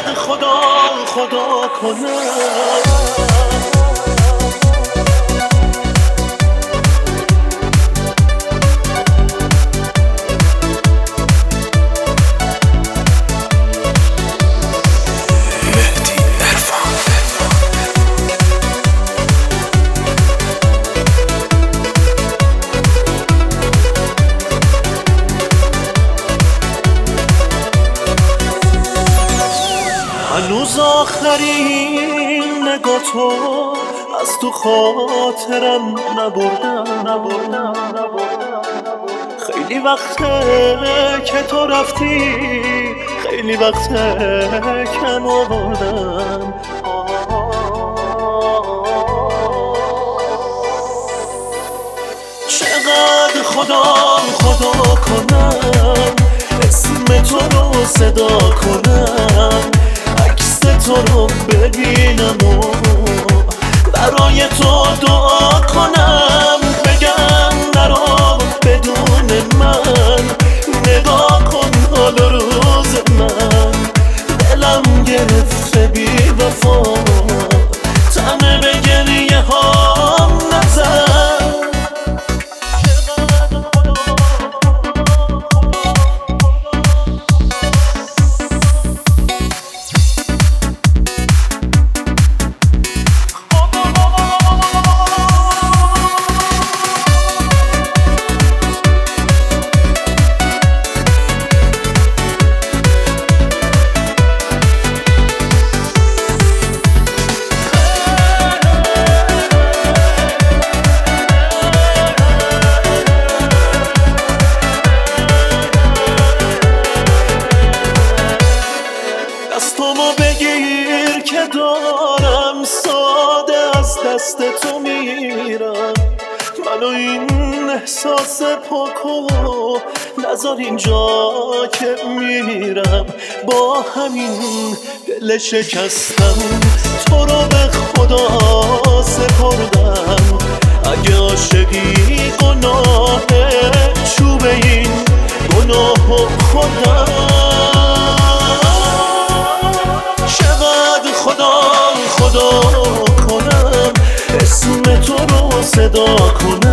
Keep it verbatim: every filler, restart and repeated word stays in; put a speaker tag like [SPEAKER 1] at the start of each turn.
[SPEAKER 1] چقدر خدا خدا کنم. هنوز آخرین نگاه تو از تو خاطرم نبردم نبردم خیلی وقته که تو رفتی، خیلی وقته کم آوردم. چقدر خدا خدا کنم، اسم تو رو صدا کنم، تو رو ببینم و برای تو دعا کنم، بگم نرو بدون من، نگاه کن حال روز من، دلم گرفته بی وفا، تنه به گریه هام نزن. دستامو بگیر که دارم ساده از دست تو میرم، منو این احساس پاکو نذار اینجا که میرم، با همین دل شکستم تو رو به خدا سپردم. اگه عاشقی گناهه چوب این گناهو خودم. خدا خدا کنم، اسم تو رو صدا کنم،